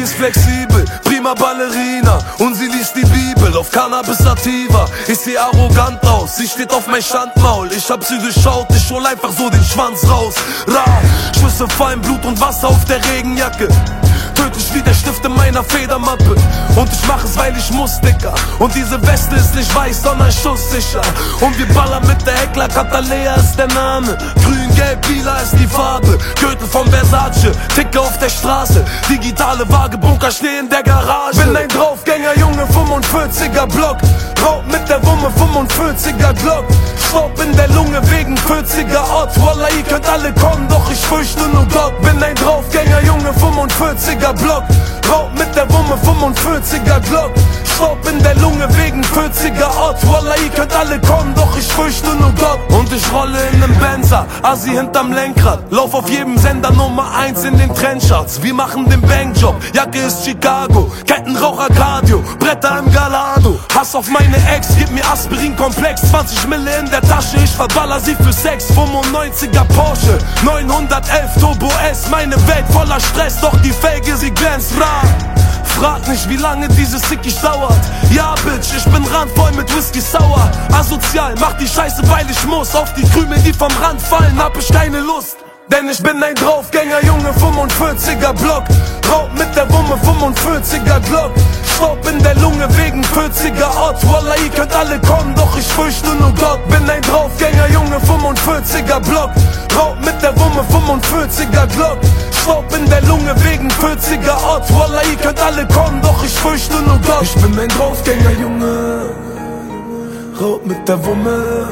ist flexibel, prima Ballerina und sie liest die Bibel auf Cannabis Sativa. Ich seh arrogant aus, sie steht auf mein Standmaul. Ich hab sie durchschaut, ich hol einfach so den Schwanz raus. Ra, Schüsse fallen, Blut und Wasser auf der Regenjacke. Tödlich wie der Stift in meiner Federmappe. Und ich mach es, weil ich muss, Dicker. Und diese Weste ist nicht weiß, sondern schusssicher. Und wir ballern mit der Heckler, Catalea ist der Name. Grün, gelb, lila ist die Farbe. Gürtel von Versace, Ticker auf der Straße. Digitale Waage, Bunker, Schnee in der Garage. Bin ein Draufgänger, Junge, 45er Block. Raub mit der Wumme, 45er Glock. Staub in der Lunge wegen 40er Ort. Wallah, ihr könnt alle kommen, doch ich fürchte nur Gott. Bin ein Draufgänger, Junge, 45er Block. Raub mit der Wumme, 45er Glock. Staub in der Lunge wegen 40er Ort. Wallah, ihr könnt alle kommen, doch ich fürchte nur Gott. Und ich rolle in nem Benzer, Assi hinterm Lenkrad. Lauf auf jedem Sender Nummer 1 in den Trendcharts. Wir machen den Bangjob, Jacke ist Chicago. Kettenraucher Cardio, Bretter im Galado. Hass auf meine Ex, gib mir Aspirin-Komplex. 20 Mille in der Tasche, ich verballer sie für Sex. 95er Porsche, 911 Turbo S. Meine Welt voller Stress, doch die Felge, sie glänzt rar. Frag nicht, wie lange dieses Sickig dauert. Ja, Bitch, ich bin randvoll mit Whisky Sour. Asozial, mach die Scheiße, weil ich muss. Auf die Krümel, die vom Rand fallen, hab ich keine Lust. Denn ich bin ein Draufgänger, Junge, 45er Block. Raub mit der Wumme, 45er Glock. Staub in der Lunge wegen 40er Ort. Wallah, ihr könnt alle kommen, doch ich fürchte nur Gott. Bin ein Draufgänger, Junge, 45er Block. Raub mit der Wumme, 45er Glock. Staub in der Lunge wegen 40er Ort. Wallah, ihr könnt alle kommen, doch ich fürchte nur Gott. Ich bin ein Draufgänger, Junge. Raub mit der Wumme.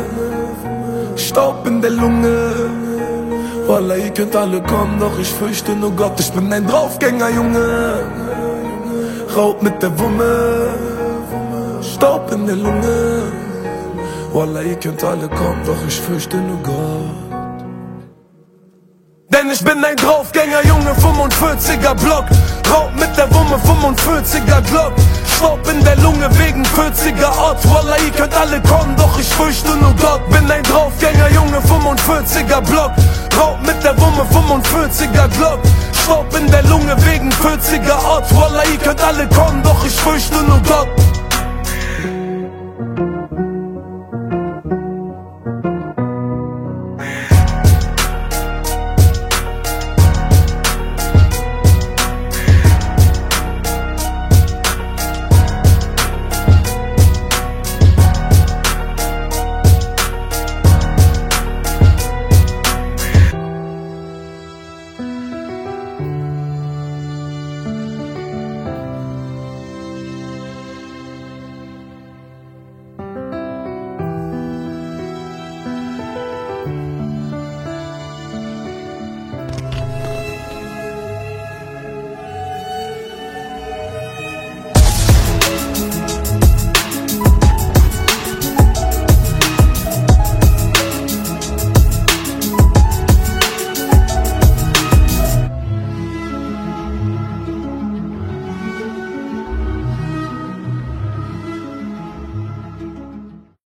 Staub in der Lunge. Wallah, ihr könnt alle kommen, doch ich fürchte nur Gott. Ich bin ein Draufgänger, Junge. Raub mit der Wumme. Staub in der Lunge. Wallah, ihr könnt alle kommen, doch ich fürchte nur Gott. Denn ich bin ein Draufgänger, Junge, 45er Block. Raub mit der Wumme, 45er Glock. Staub in der Lunge wegen 40er Ort. Wallah, ihr könnt alle kommen, doch ich fürchte nur Gott. Bin ein Draufgänger, Junge, 45er Block. Raub mit der Wumme, 45er Glock. Staub in der Lunge wegen 40er Ort. Wallah, ihr könnt alle kommen, doch ich fürchte nur Gott.